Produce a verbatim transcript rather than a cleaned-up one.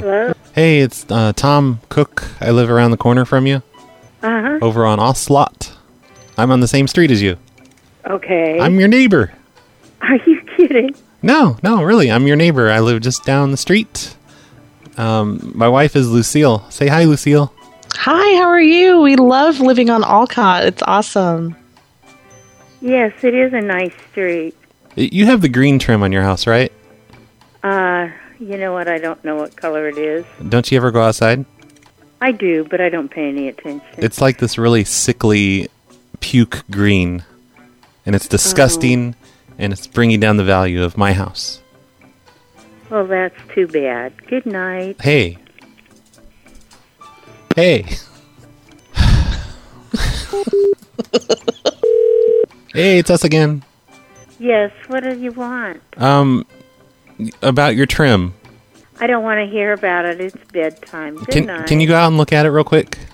Hello? Hey, it's uh, Tom Cook. I live around the corner from you. Uh-huh. Over on Oslot. I'm on the same street as you. Okay. I'm your neighbor. Are you kidding? No, no, really. I'm your neighbor. I live just down the street. Um, my wife is Lucille. Say hi, Lucille. Hi, how are you? We love living on Alcott. It's awesome. Yes, it is a nice street. You have the green trim on your house, right? Uh, you know what? I don't know what color it is. Don't you ever go outside? I do, but I don't pay any attention. It's like this really sickly puke green. And it's disgusting, oh. and it's bringing down the value of my house. Well, that's too bad. Good night. Hey. Hey. Hey, it's us again. Yes, what do you want? Um, about your trim. I don't want to hear about it. It's bedtime. Good can, night. Can you go out and look at it real quick?